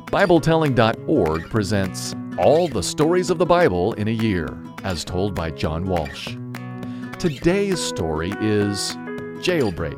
BibleTelling.org presents All the Stories of the Bible in a Year, as told by John Walsh. Today's story is Jailbreak.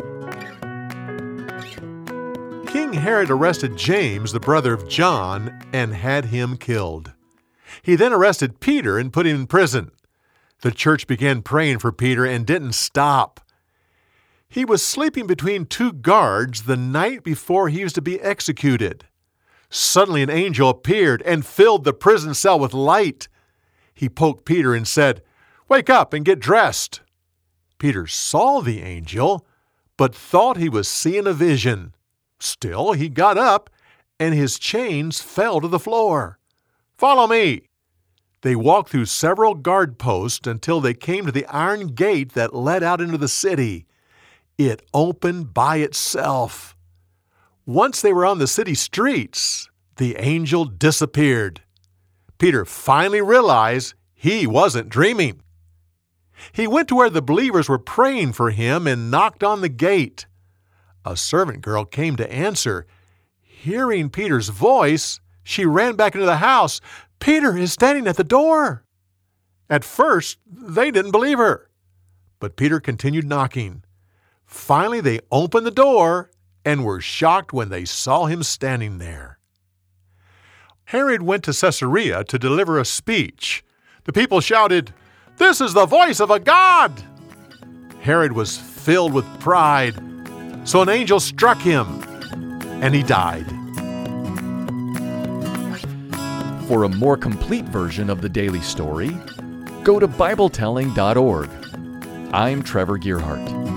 King Herod arrested James, the brother of John, and had him killed. He then arrested Peter and put him in prison. The church began praying for Peter and didn't stop. He was sleeping between two guards the night before he was to be executed. Suddenly an angel appeared and filled the prison cell with light. He poked Peter and said, "Wake up and get dressed." Peter saw the angel, but thought he was seeing a vision. Still, he got up, and his chains fell to the floor. "Follow me." They walked through several guard posts until they came to the iron gate that led out into the city. It opened by itself. Once they were on the city streets, the angel disappeared. Peter finally realized he wasn't dreaming. He went to where the believers were praying for him and knocked on the gate. A servant girl came to answer. Hearing Peter's voice, she ran back into the house. "Peter is standing at the door." At first, they didn't believe her. But Peter continued knocking. Finally, they opened the door and were shocked when they saw him standing there. Herod went to Caesarea to deliver a speech. The people shouted, "This is the voice of a god!" Herod was filled with pride, so an angel struck him, and he died. For a more complete version of the daily story, go to BibleTelling.org. I'm Trevor Gearhart.